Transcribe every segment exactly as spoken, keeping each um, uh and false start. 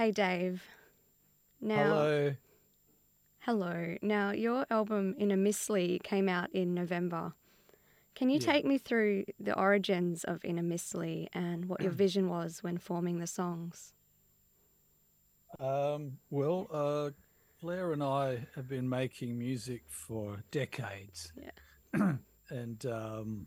Hey, Dave. Now, Hello. hello. Now, your album In a Mistly came out in November. Can you Yeah. take me through the origins of In a Mistly and what your vision was when forming the songs? Um, well, uh, Claire and I have been making music for decades, Yeah. and um,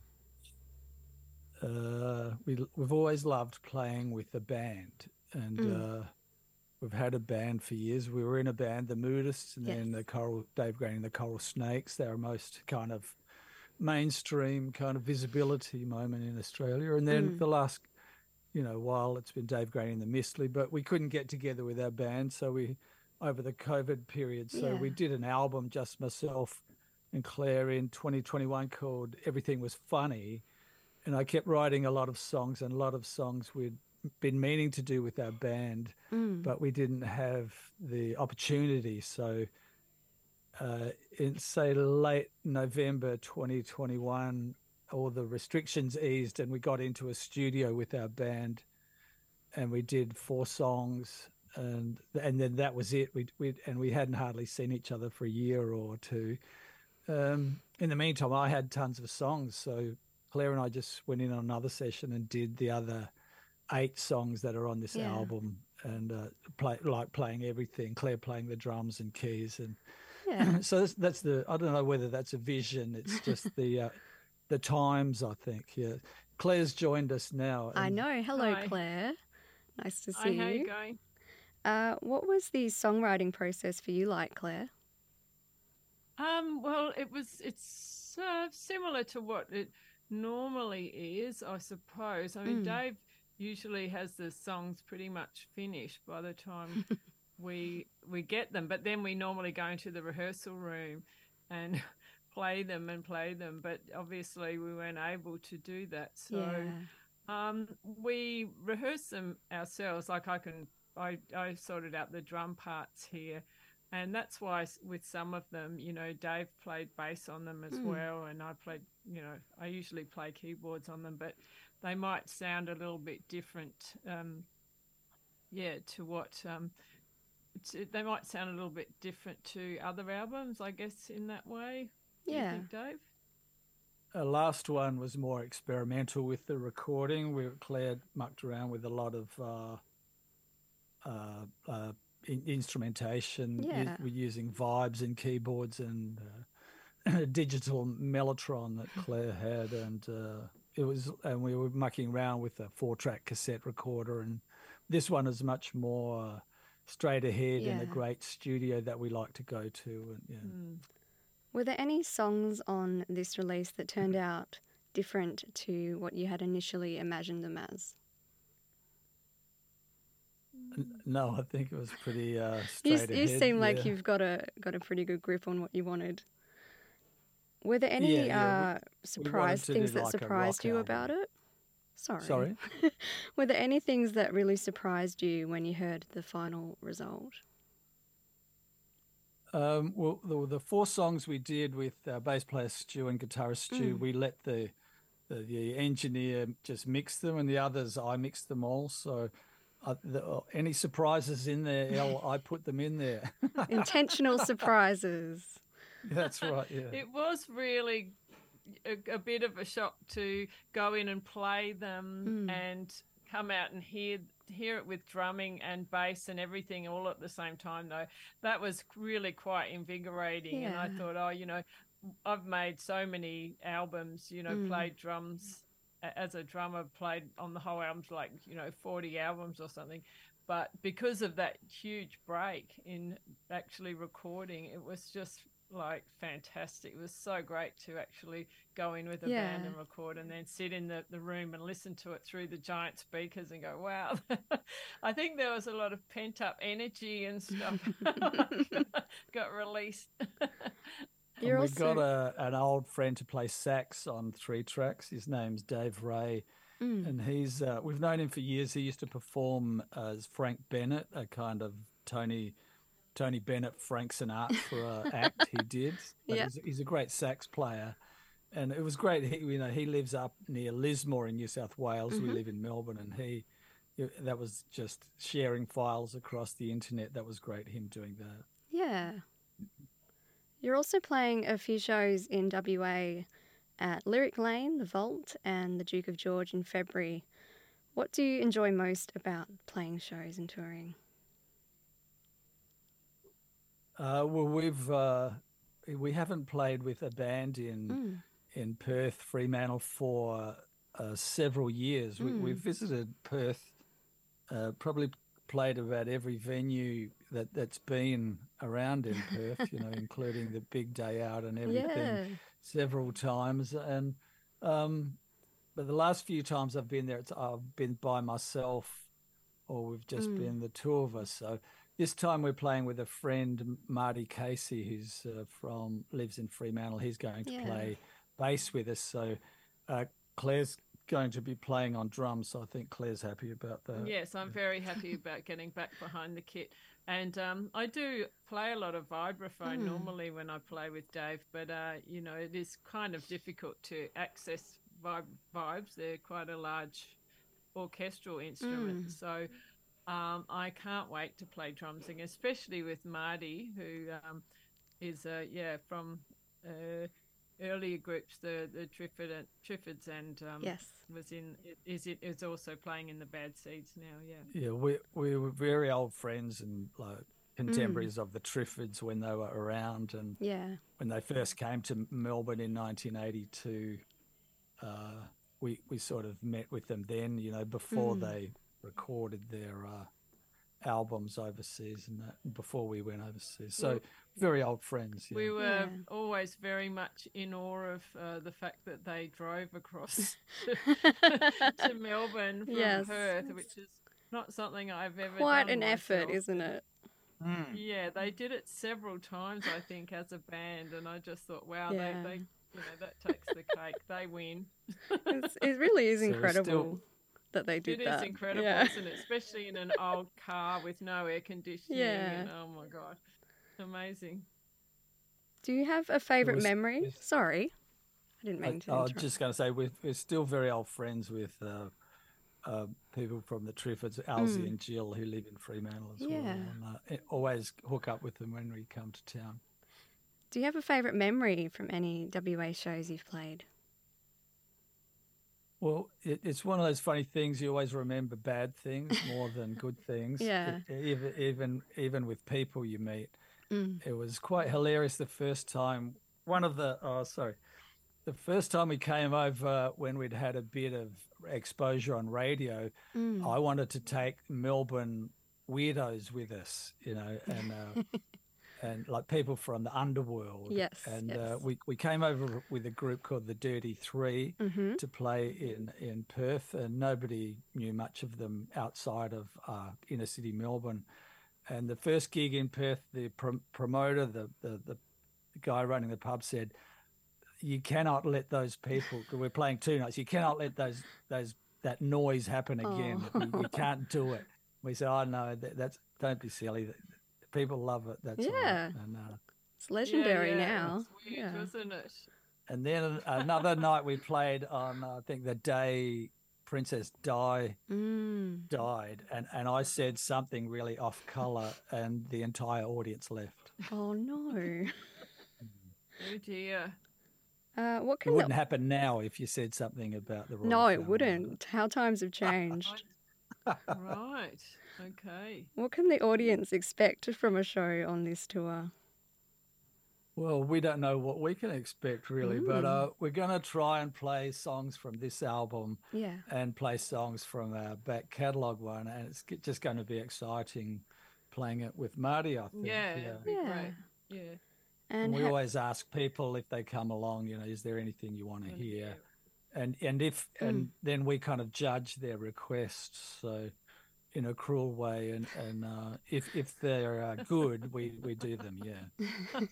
uh, we we've always loved playing with a band, and Mm, uh, we've had a band for years. We were in a band, the Moodists, and yes. then the Coral Dave Graney and the Coral Snakes. They're our most kind of mainstream kind of visibility moment in Australia, and then Mm, the last you know, while it's been Dave Graney and the Mistly, but we couldn't get together with our band. So we, over the COVID period, so yeah. we did an album, just myself and Claire in twenty twenty-one called Everything Was Funny. And I kept writing a lot of songs and a lot of songs we'd been meaning to do with our band, Mm, but we didn't have the opportunity. So uh, in, say, late November twenty twenty-one, all the restrictions eased and we got into a studio with our band and we did four songs and and then that was it. We we and we hadn't hardly seen each other for a year or two. Um, in the meantime, I had tons of songs, so Claire and I just went in on another session and did the other eight songs that are on this yeah. album, and uh, play like playing everything. Claire playing the drums and keys, Yeah. and so that's, that's the. I don't know whether that's a vision. It's just the uh, the times. I think. Yeah, Claire's joined us now, I and know. Hello, Hi. Claire. Nice to see Hi, how you you. going? Uh, what was the songwriting process for you like, Claire? Um, well, it was it's uh, similar to what it normally is, I suppose. I mean, Mm, Dave usually has the songs pretty much finished by the time we we get them, but then we normally go into the rehearsal room and play them and play them, but obviously we weren't able to do that. So yeah. um we rehearse them ourselves. Like I can I I sorted out the drum parts here, and that's why with some of them, you know, Dave played bass on them as Mm, well, and I played, you know, I usually play keyboards on them, but they might sound a little bit different. Um, yeah, to what um, to, they might sound a little bit different to other albums, I guess, in that way. Do you yeah. think, Dave? our last one was more experimental with the recording. We Claire mucked around with a lot of uh, uh, uh, in- instrumentation. Yeah. We're using vibes and keyboards and uh, a digital mellotron that Claire had, and uh, it was. And we were mucking around with a four-track cassette recorder. And this one is much more uh, straight ahead in Yeah. a great studio that we like to go to. And yeah. Mm. Were there any songs on this release that turned out different to what you had initially imagined them as? No, I think it was pretty uh, You, straight you ahead. seem like Yeah, you've got a got a pretty good grip on what you wanted. Were there yeah, any yeah. We, uh, we wanted surprise to do things that like a surprised rock you about album. it? Sorry. Sorry. Were there any things that really surprised you when you heard the final result? Um, well, the, the four songs we did with uh, bass player Stu and guitarist Stu, Mm. we let the, the the engineer just mix them, and the others I mixed them all. So, uh, the, uh, any surprises in there, El, I put them in there. Intentional surprises. That's right. Yeah. It was really a, a bit of a shock to go in and play them Mm. and come out and hear hear it with drumming and bass and everything all at the same time, though. That was really quite invigorating. And I Yeah. thought, oh, you know, I've made so many albums, you know, Mm. played drums as a drummer, played on the whole albums, like, you know, forty albums or something. But because of that huge break in actually recording, it was just like fantastic. It was so great to actually go in with a Yeah. band and record and then sit in the, the room and listen to it through the giant speakers and go, wow. I think there was a lot of pent up energy and stuff got released. You're And we got also. a an old friend to play sax on three tracks. His name's Dave Ray, Mm. and he's uh, we've known him for years. He used to perform as Frank Bennett, a kind of Tony Tony Bennett, Frank Sinatra act he did. But Yeah. he's he's a great sax player, and it was great. He you know he lives up near Lismore in New South Wales. We Mm-hmm. live in Melbourne, and he that was just sharing files across the internet. That was great, him doing that. Yeah. You're also playing a few shows in W A at Lyric Lane, The Vault, and the Duke of George in February. What do you enjoy most about playing shows and touring? Uh, well, we've uh, we haven't played with a band in Mm. in Perth, Fremantle for uh, several years. We, Mm. we've visited Perth, uh, probably played about every venue that that's been around in Perth, you know, including the Big Day Out and everything, Yeah. several times. And um, but the last few times I've been there, it's, I've been by myself, or we've just Mm. been the two of us. So this time we're playing with a friend, Marty Casey, who's uh, from lives in Fremantle. He's going to Yeah. play bass with us. So uh, Claire's going to be playing on drums. So I think Claire's happy about that. Yes, I'm very happy about getting back behind the kit. And um, I do play a lot of vibraphone Mm. normally when I play with Dave, but, uh, you know, it is kind of difficult to access vib- vibes. They're quite a large orchestral instrument. Mm. So um, I can't wait to play drums, and especially with Marty, who um, is, uh, yeah, from uh, earlier groups, the, the Triffid and, Triffids, and um, Yes. was in is it is also playing in the Bad Seeds now. Yeah. Yeah, we we were very old friends and like contemporaries of the Triffids when they were around, and Yeah. when they first came to Melbourne in nineteen eighty-two, uh, we we sort of met with them then, you know, before Mm. they recorded their uh, albums overseas and that, before we went overseas. So Well, very old friends. Yeah. We were Yeah. always very much in awe of uh, the fact that they drove across to Melbourne from Yes. Perth, which is not something I've ever Quite done an effort, myself. isn't it? Mm. Yeah, they did it several times, I think, as a band, and I just thought, wow, Yeah. they, they, you know, that takes the cake. They win. It's, it really is So we're incredible still- that they did It is that. incredible, Yeah. isn't it? Especially in an old car with no air conditioning. Yeah. And, oh my God, amazing. Do you have a favourite was- memory? yes. Sorry. I didn't I, mean to I was interrupt. just going to say we're, we're still very old friends with uh, uh, people from the Triffids, Alzy Mm. and Jill, who live in Fremantle as Yeah. well. And, uh, always hook up with them when we come to town. Do you have a favourite memory from any W A shows you've played? Well, it, it's one of those funny things. You always remember bad things more than good things. Yeah. It- even even even with people you meet, Mm. it was quite hilarious the first time. One of the oh sorry, the first time we came over when we'd had a bit of exposure on radio, Mm. I wanted to take Melbourne weirdos with us, you know, and uh, and like people from the underworld. Yes, And Uh, yes. we we came over with a group called the Dirty Three Mm-hmm. to play in in Perth, and nobody knew much of them outside of uh, inner city Melbourne. And the first gig in Perth, the prom- promoter, the, the the guy running the pub said, "You cannot let those people. 'Cause we're playing two nights. You cannot let those those that noise happen again. Oh. You, you can't do it." We said, "Oh no, that, that's don't be silly. People love it. That's all right." Yeah. And uh, It's legendary yeah, yeah, now. It's weird, Yeah. wasn't it? and then another night we played on I think the day Princess Di Mm. died, and, and I said something really off color, and the entire audience left. Oh no. Oh dear. Uh, what It can wouldn't the... happen now if you said something about the royal No, it family. wouldn't. How times have changed. Right. Okay. What can the audience expect from a show on this tour? Well, we don't know what we can expect really, but Mm. uh, we're going to try and play songs from this album Yeah. and play songs from our back catalogue one, and it's g- just going to be exciting playing it with Marty, I think. Yeah. it'd be Yeah. Great. Yeah. And And we ha- always ask people if they come along, you know, is there anything you want to Wanna hear? hear. And and if Mm. and then we kind of judge their requests, so in a cruel way, and and uh, if if they're uh, good, we we do them, yeah.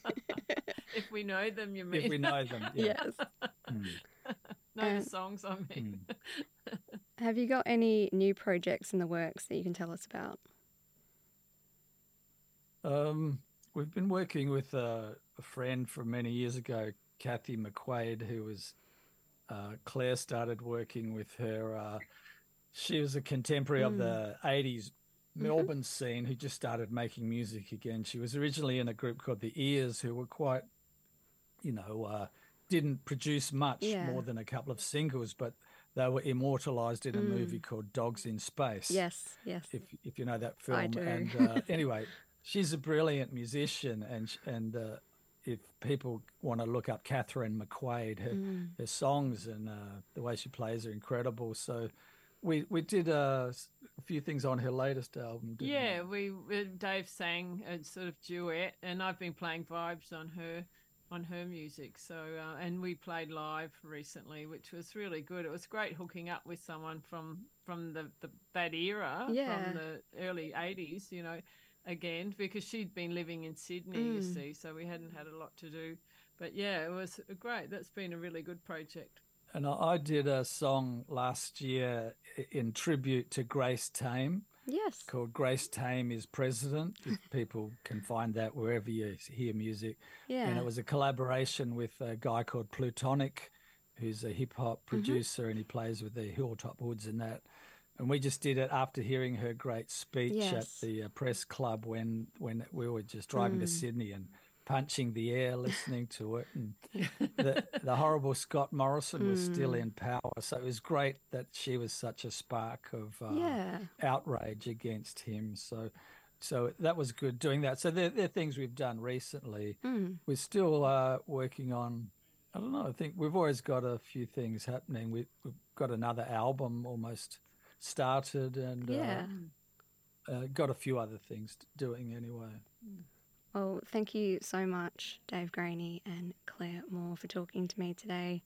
If we know them, you mean? If we know them, yeah. yes. Mm, know And- the songs, I mean. mm. Have you got any new projects in the works that you can tell us about? Um, we've been working with a, a friend from many years ago, Kathy McQuaid, who was uh, Claire started working with her uh, She was a contemporary Mm. of the eighties Melbourne mm-hmm. scene who just started making music again. She was originally in a group called The Ears, who were quite, you know, uh, didn't produce much Yeah. more than a couple of singles, but they were immortalized in a Mm. movie called Dogs in Space. Yes, yes. If if you know that film. I do. And uh, anyway, she's a brilliant musician, and and uh, if people want to look up Catherine McQuaid, her, mm. her songs and uh, the way she plays are incredible. So we we did uh, a few things on her latest album. Didn't yeah, we? we Dave sang a sort of duet, and I've been playing vibes on her. on her music. So, uh, and we played live recently, which was really good. It was great hooking up with someone from, from the, the that era, yeah. from the early eighties, you know, again, because she'd been living in Sydney, mm. you see, so we hadn't had a lot to do. But yeah, it was great. That's been a really good project. And I did a song last year in tribute to Grace Tame. Yes. Called Grace Tame is President. If people can find that wherever you hear music. Yeah. And it was a collaboration with a guy called Plutonic, who's a hip-hop producer, mm-hmm. and he plays with the Hilltop Hoods and that. And we just did it after hearing her great speech yes. at the uh, press club when, when we were just driving mm. to Sydney and punching the air, listening to it. And the, the horrible Scott Morrison was mm. still in power. So it was great that she was such a spark of uh, yeah. outrage against him. So so that was good doing that. So they're, they're things we've done recently. Mm. We're still uh, working on, I don't know, I think we've always got a few things happening. We, we've got another album almost started and yeah. uh, uh, got a few other things doing anyway. Mm. Well, thank you so much, Dave Graney and Claire Moore, for talking to me today.